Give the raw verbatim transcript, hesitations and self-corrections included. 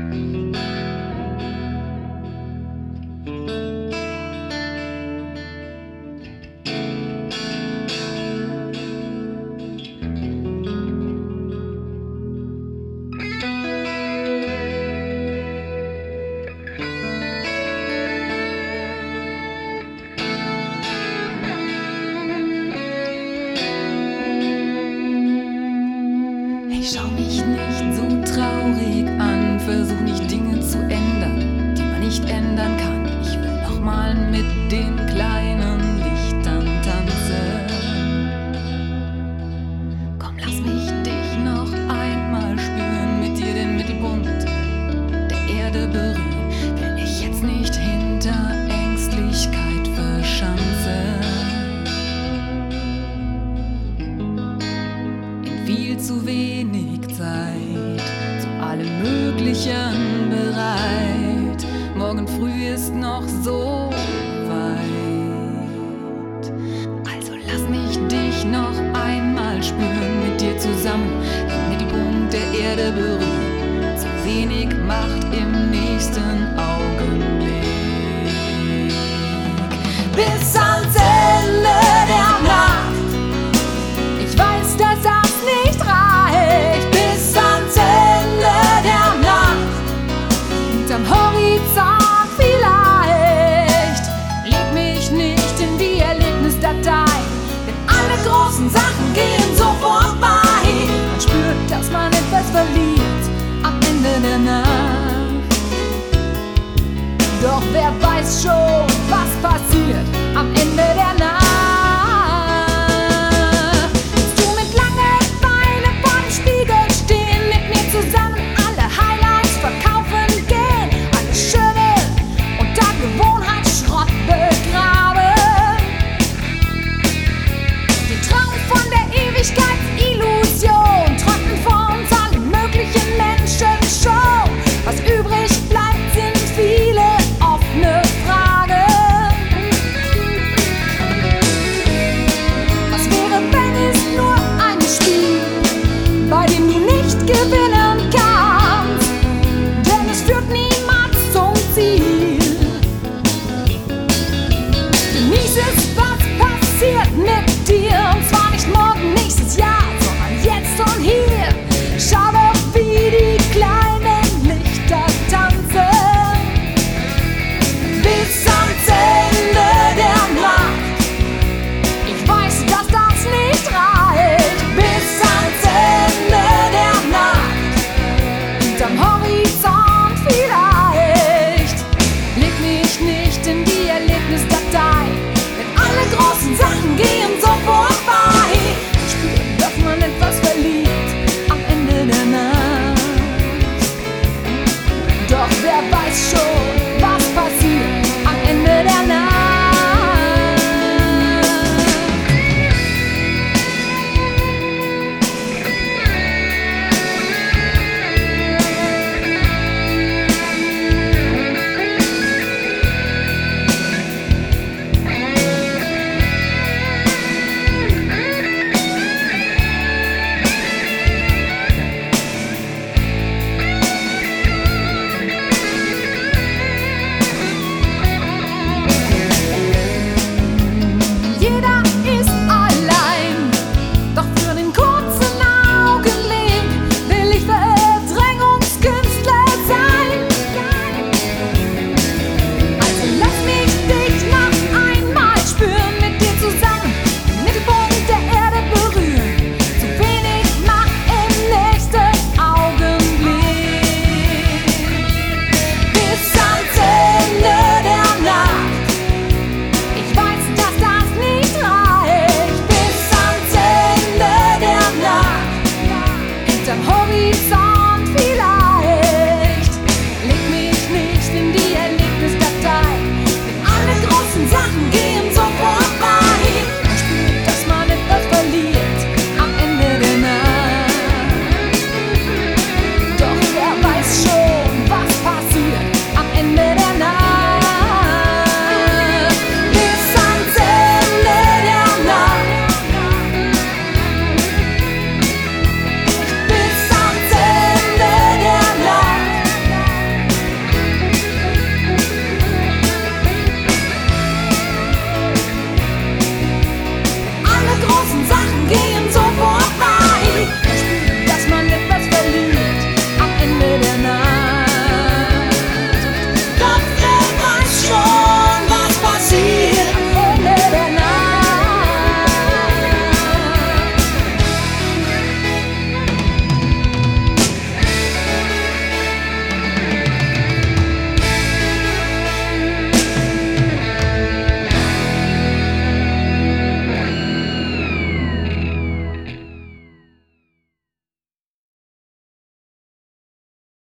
Schau mich nicht so traurig an, versuch nicht Dinge zu ändern, die man nicht ändern kann. Ich will nochmal mit den kleinen Lichtern tanzen. Komm, lass mich dich noch einmal spüren, mit dir den Mittelpunkt der Erde berühren. Will ich jetzt nicht hinter Ängstlichkeit verschanzen. Viel zu wenig Zeit, zu allem Möglichen bereit. Morgen früh ist noch so weit. Also lass mich dich noch einmal spüren, mit dir zusammen den Mittelpunkt der Erde berühren. Zu wenig Macht im nächsten Augenblick. Bis ans Ende der Nacht. Ich weiß, dass das nicht reicht, bis ans Ende der Nacht. Und am Horizont vielleicht. Leg mich nicht in die Erlebnisdatei, denn alle großen Sachen gehen so vorbei. Man spürt, dass man etwas verliert am Ende der Nacht. Doch wer weiß schon, was passiert am Ende der Nacht.